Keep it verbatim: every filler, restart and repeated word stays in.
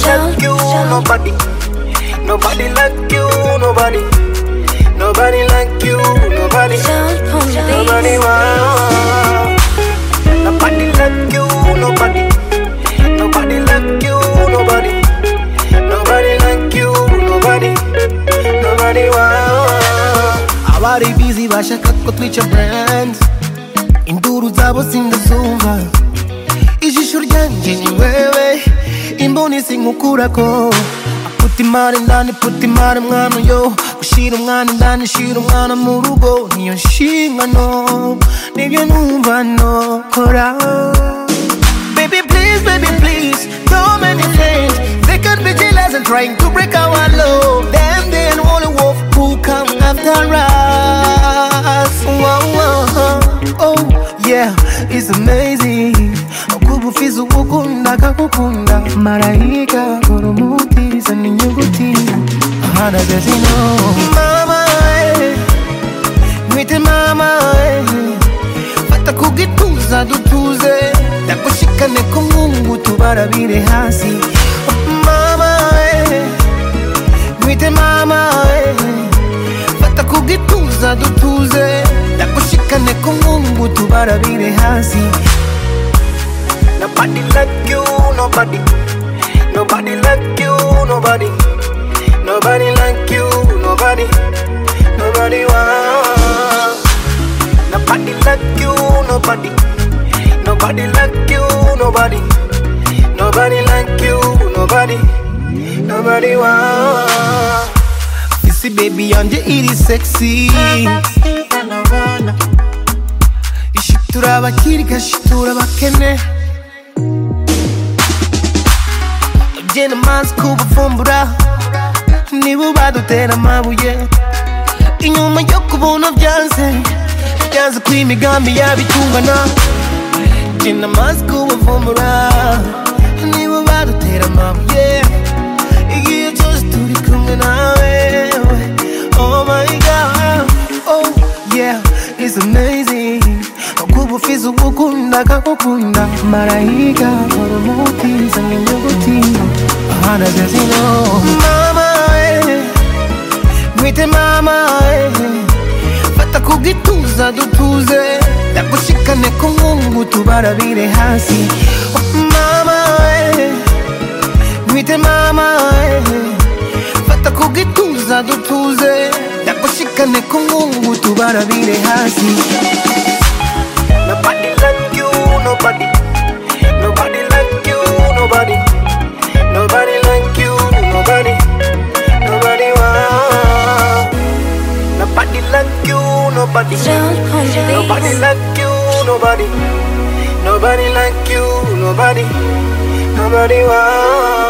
like you, nobody. Nobody like you, nobody. Nobody like you, nobody. Nobody wow. Nobody like you, nobody. Nobody like you, nobody. Nobody like you, nobody. Nobody wow. Abari busy bashaka ko twica brands. Induru zabo sindazumva. Ijisho ryanjye ni wewe. Imboni sinkukurako. Put imana ndani, put imana mwana yo. Ushira umwana ndani, shira umwana mu rugo. Niyo nshingano, nibyo numva nokora. Baby please, baby please, so many things they can be jealous and trying to break our love. Them they and only wolf who come after us. Whoa, whoa, oh yeah, it's amazing. Okubufiza ukukunda kakukunda. Malaika kurumutiza n'inyuguti ahanagaze no. Mama eh, mwite mama eh, fata kugituza dutuze. Ndagushikane ku nkungu tubarabire hasi. Mama eh, mwite mama eh, fata kugituza dutuze. Ndagushikane ku nkungu tubarabire hasi. Nobody like you, nobody. Nobody like you, nobody. Nobody like you, nobody. Nobody wow. Nobody like you, nobody. Nobody like you, nobody. Nobody like you, nobody. Nobody wow. You see baby yanje iri sexy. Ishitura bakiri gashitura bakene. Jena manzi kubavumbura. Nibo badutera amabuye. Inyuma yo kubona byanze. Byanze kw'imigambi yabitungana. Jena manzi kubavumbura. Nibo badutera amabuye. Igihe cyose turi kumwe nawe. Oh my God, oh yeah, it's amazing. Okubufiza ukukunda kakukunda. Malaika kurumutiza n'inyuguti ahanagaze no. Mama eh, mwite mama eh, fata kugituza dutuze. Ndagushikane ku nkungu tubarabire hasi. Mama eh, mwite mama eh, fata kugituza dutuze. Ndagushikane ku nkungu tubarabire hasi. Nobody like you, nobody. Nobody like you, nobody. Nobody like you, nobody. Nobody wow. Nobody like you, nobody. Nobody like you, nobody. Nobody like you, nobody. Nobody wow.